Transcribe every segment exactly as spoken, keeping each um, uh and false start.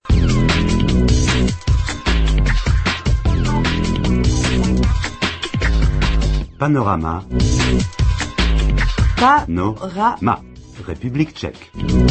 Panorama. Panorama. République tchèque.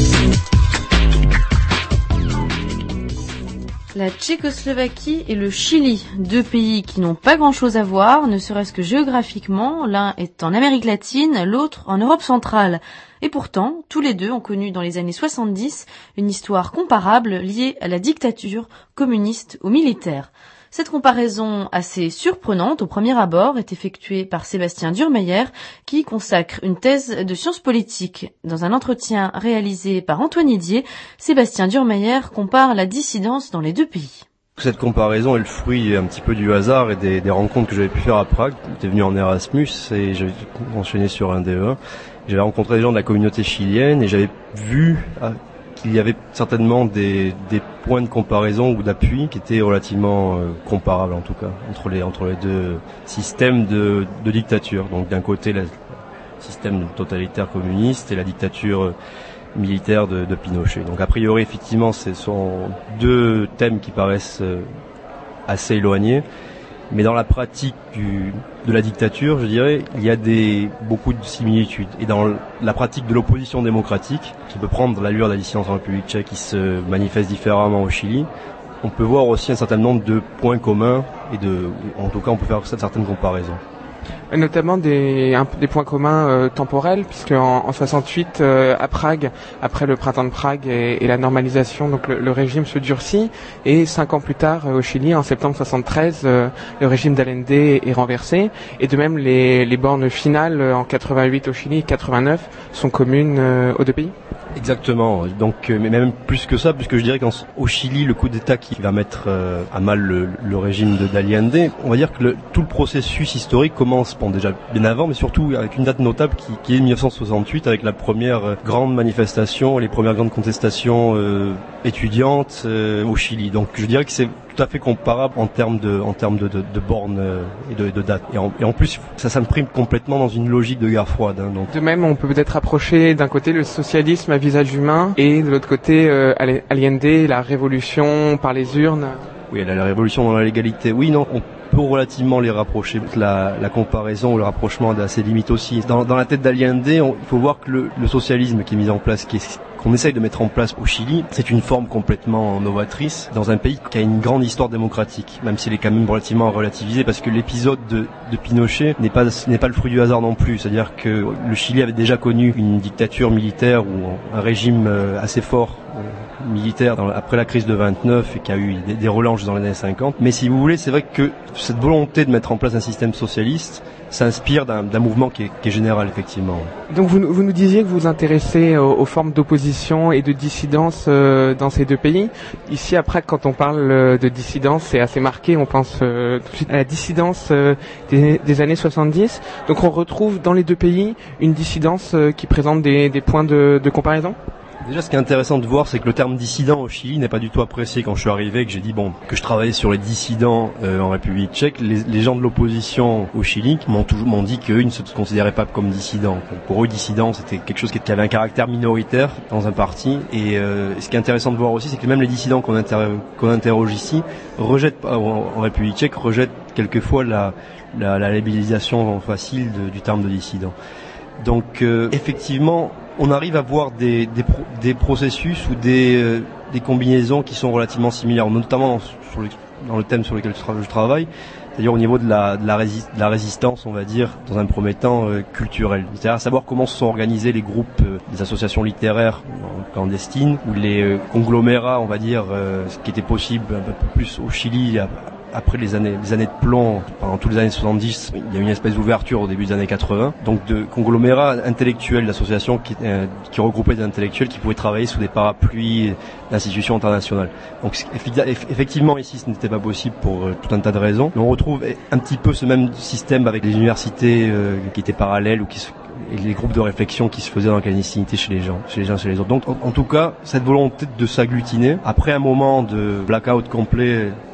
La Tchécoslovaquie et le Chili, deux pays qui n'ont pas grand-chose à voir, ne serait-ce que géographiquement, l'un est en Amérique latine, l'autre en Europe centrale. Et pourtant, tous les deux ont connu dans les années soixante-dix une histoire comparable liée à la dictature communiste ou militaire. Cette comparaison assez surprenante au premier abord est effectuée par Sébastien Durmeyer qui consacre une thèse de sciences politiques. Dans un entretien réalisé par Antoine Hédier, Sébastien Durmeyer compare la dissidence dans les deux pays. Cette comparaison est le fruit un petit peu du hasard et des, des rencontres que j'avais pu faire à Prague. J'étais venu en Erasmus et j'avais enchaîné sur un D E un. J'avais rencontré des gens de la communauté chilienne et j'avais vu qu'il y avait certainement des, des points de comparaison ou d'appui qui étaient relativement euh, comparables en tout cas entre les entre les deux systèmes de, de dictature. Donc d'un côté le système totalitaire communiste et la dictature euh, militaire de, de Pinochet. Donc a priori effectivement ce sont deux thèmes qui paraissent euh, assez éloignés. Mais dans la pratique du, de la dictature, je dirais, il y a des, beaucoup de similitudes. Et dans la pratique de l'opposition démocratique, qui peut prendre l'allure de la dissidence en République tchèque, qui se manifeste différemment au Chili, on peut voir aussi un certain nombre de points communs, et de, en tout cas on peut faire certaines comparaisons. Notamment des, un, des points communs euh, temporels, puisque en, en soixante-huit, euh, à Prague, après le printemps de Prague et, et la normalisation, donc le, le régime se durcit, et cinq ans plus tard, euh, au Chili, en septembre soixante-treize, euh, le régime d'Allende est, est renversé, et de même les, les bornes finales euh, en quatre-vingt-huit au Chili et quatre-vingt-neuf sont communes euh, aux deux pays. Exactement. Donc, euh, mais même plus que ça, puisque je dirais qu'au Chili, le coup d'État qui va mettre euh, à mal le, le régime de d'Allende, on va dire que le, tout le processus historique commence, bon, déjà bien avant, mais surtout avec une date notable qui, qui est mille neuf cent soixante-huit, avec la première euh, grande manifestation, les premières grandes contestations euh, étudiantes euh, au Chili. Donc, je dirais que c'est tout à fait comparable en termes de, en termes de, de, de bornes euh, et de, de dates. Et en, et en plus, ça s'imprime complètement dans une logique de guerre froide. Hein, donc. De même, on peut peut-être approcher d'un côté le socialisme à visage humain et de l'autre côté euh, Allende, la révolution par les urnes. Oui, la, la révolution dans la légalité. Oui, non, on peut relativement les rapprocher. La, la comparaison ou le rapprochement a ses limites aussi. Dans, dans la tête d'Allende, on, il faut voir que le, le socialisme qui est mis en place, qui est qu'on essaye de mettre en place au Chili, c'est une forme complètement novatrice dans un pays qui a une grande histoire démocratique, même s'il est quand même relativement relativisé, parce que l'épisode de, de Pinochet n'est pas n'est pas le fruit du hasard non plus. C'est-à-dire que le Chili avait déjà connu une dictature militaire ou un régime assez fort militaire dans, après la crise de vingt-neuf et qui a eu des, des relances dans les années cinquante. Mais si vous voulez, c'est vrai que cette volonté de mettre en place un système socialiste s'inspire d'un, d'un mouvement qui est, qui est général, effectivement. Donc vous, vous nous disiez que vous vous intéressez aux, aux formes d'opposition et de dissidence euh, dans ces deux pays. Ici, à Prague, quand on parle de dissidence, c'est assez marqué. On pense euh, tout de suite à la dissidence euh, des, des années soixante-dix. Donc on retrouve dans les deux pays une dissidence euh, qui présente des, des points de, de comparaison. Déjà, ce qui est intéressant de voir, c'est que le terme dissident au Chili n'est pas du tout apprécié. Quand je suis arrivé, que j'ai dit bon que je travaillais sur les dissidents euh, en République tchèque, les, les gens de l'opposition au Chili m'ont toujours m'ont dit qu'eux ils ne se considéraient pas comme dissidents. Pour eux, dissident, c'était quelque chose qui avait un caractère minoritaire dans un parti. Et euh, ce qui est intéressant de voir aussi, c'est que même les dissidents qu'on, inter- qu'on interroge ici rejettent en, en République tchèque rejettent quelquefois la, la, la labellisation facile de, du terme de dissident. Donc euh, effectivement, on arrive à voir des, des, pro, des processus ou des, euh, des combinaisons qui sont relativement similaires, notamment dans, sur le, dans le thème sur lequel je, tra- je travaille, c'est-à-dire au niveau de la, de, la rési- de la résistance, on va dire, dans un premier temps euh, culturel. C'est-à-dire à savoir comment se sont organisés les groupes, euh, des associations littéraires clandestines, ou les euh, conglomérats, on va dire, euh, ce qui était possible un peu plus au Chili, à, après les années, les années de plomb, pendant toutes les années soixante-dix, il y a eu une espèce d'ouverture au début des années quatre-vingts, donc de conglomérats intellectuels, d'associations qui, euh, qui regroupaient des intellectuels qui pouvaient travailler sous des parapluies d'institutions internationales. Donc effectivement ici ce n'était pas possible pour euh, tout un tas de raisons, mais on retrouve un petit peu ce même système avec les universités euh, qui étaient parallèles ou qui se et les groupes de réflexion qui se faisaient dans la clandestinité chez les gens, chez les uns, chez les autres. Donc, en, en tout cas, cette volonté de s'agglutiner, après un moment de blackout complet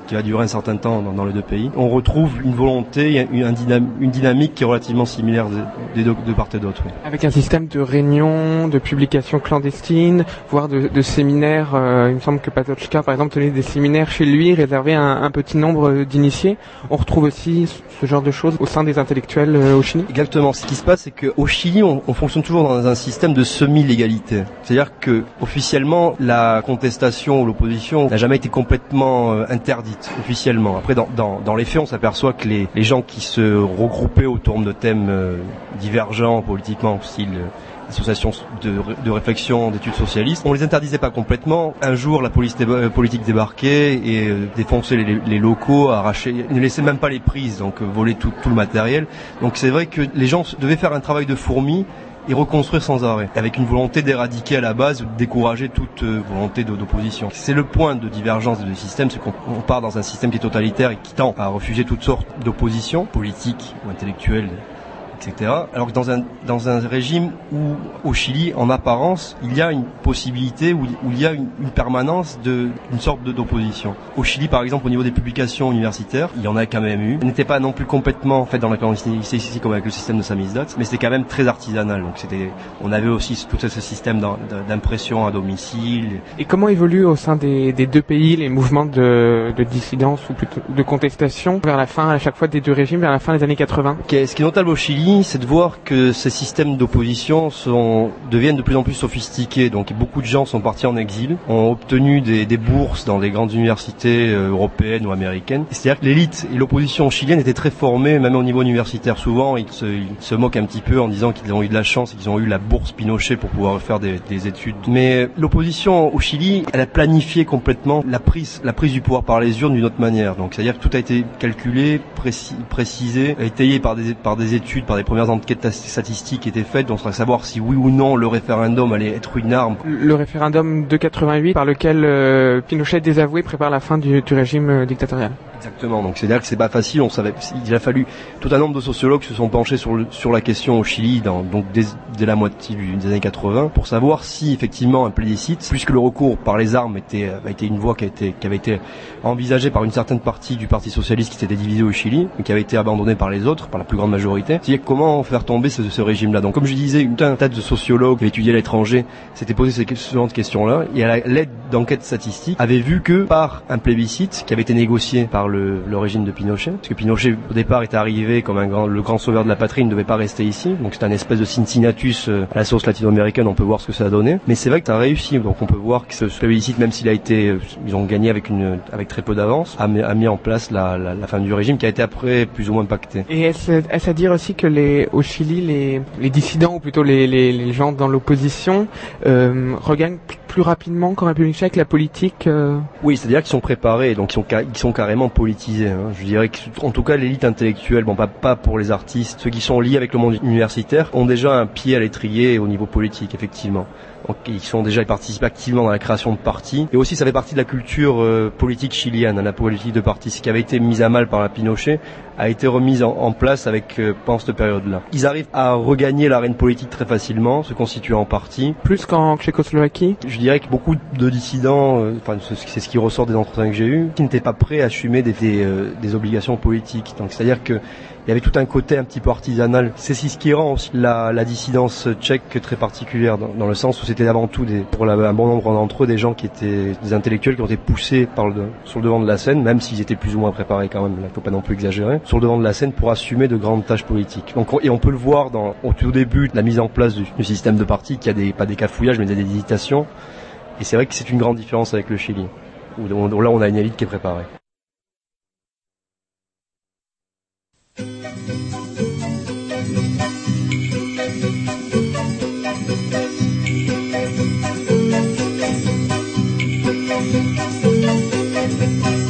qui va durer un certain temps dans, dans les deux pays, on retrouve une volonté, une, une, une dynamique qui est relativement similaire de, de, de part et d'autre. Oui. Avec un système de réunions, de publications clandestines, voire de, de séminaires. Euh, il me semble que Patočka, par exemple, tenait des séminaires chez lui, réservés à un, un petit nombre d'initiés. On retrouve aussi ce genre de choses au sein des intellectuels euh, au Chili. Exactement. Ce qui se passe, c'est qu'au Chili, on, on fonctionne toujours dans un système de semi-légalité. C'est-à-dire que officiellement, la contestation ou l'opposition n'a jamais été complètement euh, interdite officiellement. Après, dans, dans, dans les faits, on s'aperçoit que les, les gens qui se regroupaient autour de thèmes euh, divergents politiquement, style euh, associations de, de réflexion, d'études socialistes, on les interdisait pas complètement. Un jour, la police déba- politique débarquait et euh, défonçait les, les locaux, arrachait, ne laissait même pas les prises, donc euh, volait tout, tout le matériel. Donc c'est vrai que les gens devaient faire un travail de fourmi et reconstruire sans arrêt, avec une volonté d'éradiquer à la base, de décourager toute euh, volonté d'opposition. C'est le point de divergence du système, c'est qu'on on part dans un système qui est totalitaire et qui tend à refuser toutes sortes d'oppositions, politiques ou intellectuelles, et cetera. Alors que dans un dans un régime où, au Chili, en apparence, il y a une possibilité, où, où il y a une, une permanence de une sorte de, d'opposition. Au Chili, par exemple, au niveau des publications universitaires, il y en a quand même eu. Elle n'était pas non plus complètement faite dans la clandestinité ici, comme avec le système de samizdat, mais c'était quand même très artisanal. Donc c'était, on avait aussi tout ce système d'impression à domicile. Et comment évoluent au sein des, des deux pays les mouvements de, de dissidence ou plutôt de contestation vers la fin, à chaque fois des deux régimes, vers la fin des années quatre-vingts? Okay, ce qui est notable au Chili, c'est de voir que ces systèmes d'opposition sont, deviennent de plus en plus sophistiqués. Donc beaucoup de gens sont partis en exil, ont obtenu des, des bourses dans des grandes universités euh, européennes ou américaines. C'est-à-dire que l'élite et l'opposition chilienne étaient très formées, même au niveau universitaire. Souvent, ils se, ils se moquent un petit peu en disant qu'ils ont eu de la chance et qu'ils ont eu la bourse Pinochet pour pouvoir faire des, des études. Mais l'opposition au Chili, elle a planifié complètement la prise, la prise du pouvoir par les urnes d'une autre manière. Donc c'est-à-dire que tout a été calculé, précis, précisé, étayé par des, par des études, par des premières enquêtes statistiques étaient faites, donc on va savoir si oui ou non le référendum allait être une arme. Le référendum de quatre-vingt-huit par lequel euh, Pinochet désavoué prépare la fin du, du régime euh, dictatorial. Exactement, donc c'est-à-dire que c'est pas facile, on savait, il a fallu, tout un nombre de sociologues se sont penchés sur, le, sur la question au Chili, dans, donc dès, dès la moitié du, des années quatre-vingts, pour savoir si effectivement un plébiscite, puisque le recours par les armes était, a été une voie qui, a été, qui avait été envisagée par une certaine partie du Parti Socialiste qui s'était divisé au Chili, mais qui avait été abandonnée par les autres, par la plus grande majorité, c'est-à-dire comment faire tomber ce, ce régime-là. Donc comme je disais, une tas de sociologues qui étudiaient à l'étranger s'étaient posé ces, ce genre de questions-là, et à l'aide d'enquêtes statistiques, avaient vu que par un plébiscite qui avait été négocié par le Le, le régime de Pinochet, parce que Pinochet au départ est arrivé comme un grand, le grand sauveur de la patrie, il ne devait pas rester ici, donc c'est un espèce de Cincinnatus euh, à la sauce latino-américaine, on peut voir ce que ça a donné, mais c'est vrai que ça a réussi, donc on peut voir que ce, ce plébiscite, même s'il a été, euh, ils ont gagné avec une, avec très peu d'avance, a, a mis en place la, la, la fin du régime qui a été après plus ou moins pacté. Et est-ce, est-ce à dire aussi que les, au Chili, les, les dissidents ou plutôt les, les, les gens dans l'opposition euh, regagnent plus rapidement qu'en République tchèque la politique euh... Oui, c'est-à-dire qu'ils sont préparés, donc ils sont, ils sont carrément politisés. Hein. Je dirais que, en tout cas, l'élite intellectuelle, bon, pas, pas pour les artistes, ceux qui sont liés avec le monde universitaire, ont déjà un pied à l'étrier au niveau politique, effectivement. Donc, ils sont déjà, ils participent activement dans la création de partis. Et aussi, ça fait partie de la culture euh, politique chilienne, hein, la politique de partis. Ce qui avait été mise à mal par la Pinochet a été remise en, en place avec euh, pendant cette période-là. Ils arrivent à regagner l'arène politique très facilement, se constituer en parti. Plus qu'en Tchécoslovaquie. Je dirais que beaucoup de dissidents, euh, enfin c'est ce qui ressort des entretiens que j'ai eus, qui n'étaient pas prêts à assumer des, des, euh, des obligations politiques. Donc c'est-à-dire que il y avait tout un côté un petit peu artisanal. C'est ce qui rend aussi la, la dissidence tchèque très particulière, dans, dans le sens où c'était avant tout des, pour la, un bon nombre d'entre eux des gens qui étaient des intellectuels qui ont été poussés par le, sur le devant de la scène, même s'ils étaient plus ou moins préparés quand même. Il ne faut pas non plus exagérer. Sur le devant de la scène pour assumer de grandes tâches politiques. Donc, et on peut le voir dans, au tout début de la mise en place du, du système de parti, qu'il y a des, pas des cafouillages, mais des hésitations. Et c'est vrai que c'est une grande différence avec le Chili, où, où là on a une élite qui est préparée. Thank you.